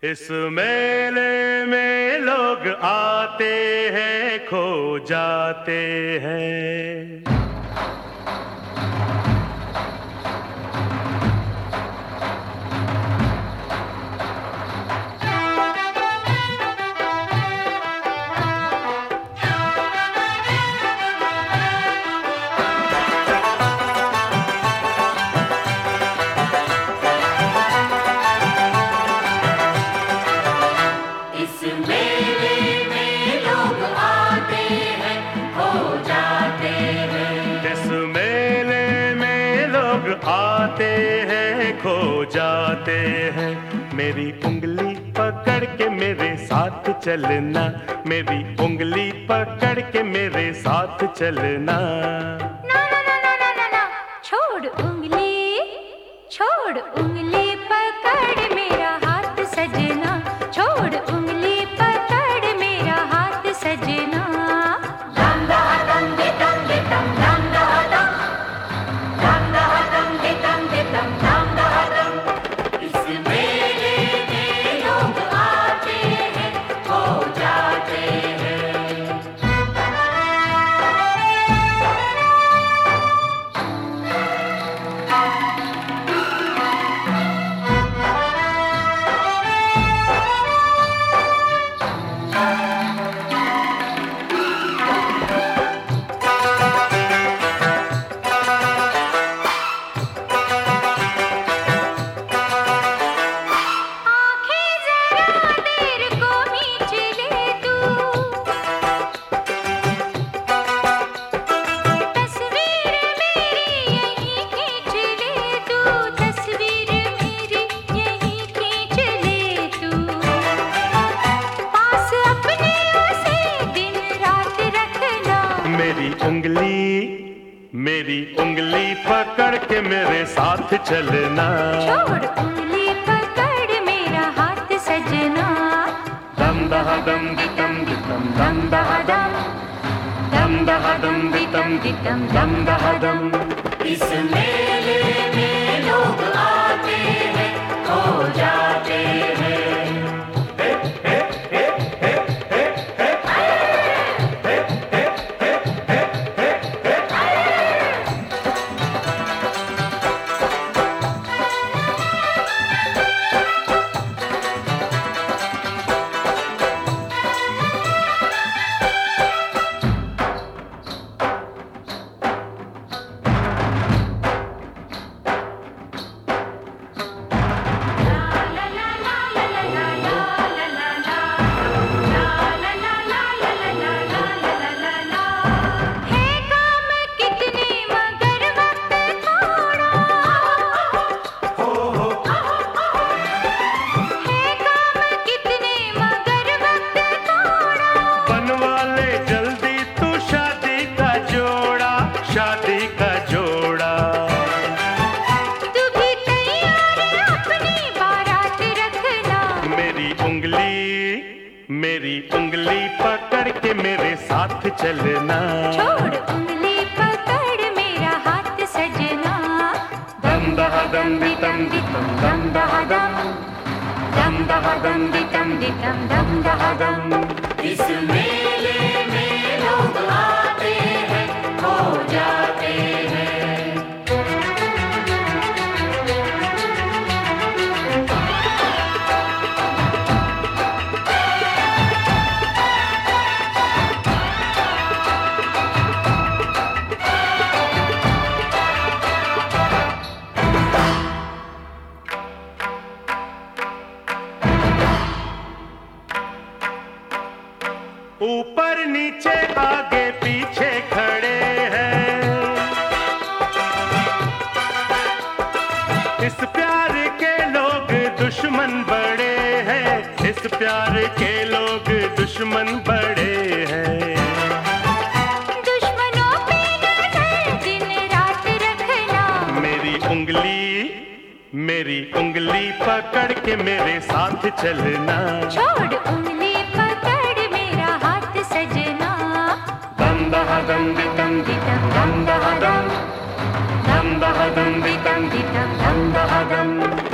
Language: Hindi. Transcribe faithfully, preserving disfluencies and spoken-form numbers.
इस मेले में लोग आते हैं, खो जाते हैं। आते हैं, खो जाते हैं। मेरी उंगली पकड़ के मेरे साथ चलना, मेरी उंगली पकड़ के मेरे साथ चलना। ना ना ना ना ना ना ना, छोड़ उंगली, छोड़ उंगली पकड़ मेरा हाथ सजना, छोड़ उंगली पकड़ मेरा हाथ सजना। दम दा दम दे दम दे दम दम दा दम, दम दा दम दे दम दे दम दम दा दम। इस मेले में लोग आते हैं, खो जाते हैं। मेरी उंगली, मेरी उंगली पकड़ के मेरे साथ चलना, छोड़ उंगली पकड़ मेरा हाथ सजना। दम दहा दम दितम दितम दम दहा दम, दम दहा दम दितम दितम दम दहा दम। इस मेले में लोग आते हैं, खो जाते हैं। शादी का जोड़ा तू भी तैयार अपनी बारात रखना। मेरी उंगली, मेरी उंगली पकड़ के मेरे साथ चलना, छोड़ उंगली पकड़ मेरा हाथ सजना। दम दहा दम दितम दितम दम दहा दम, दम दहा दम दितम दितम दम दहा दम। इस मेले में लोग आते हैं, खो जाते हैं। ऊपर नीचे आगे पीछे खड़े हैं, इस प्यार के लोग दुश्मन बड़े हैं, इस प्यार के लोग दुश्मन बड़े हैं। दुश्मनों पे नजर दिन रात रखना। मेरी उंगली, मेरी उंगली पकड़ के मेरे साथ चलना, छोड़ उंगली पकड़ मेरा हाथ सजना। दम दहा दम दितम दितम दम दहा दम, दम दहा दम दितम दितम दम दहा दम।